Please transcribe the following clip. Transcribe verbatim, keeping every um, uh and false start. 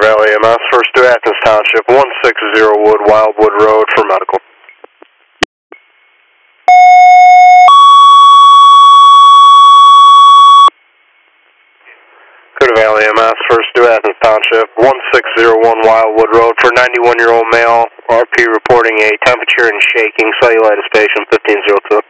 Valley E M S, first to Athens Township, one sixty Wood, Wildwood Road for medical. Clear to Valley E M S, first to Athens Township, one sixty one Wildwood Road for ninety-one year old male, R P reporting a temperature and shaking, cellulitis patient, fifteen oh two.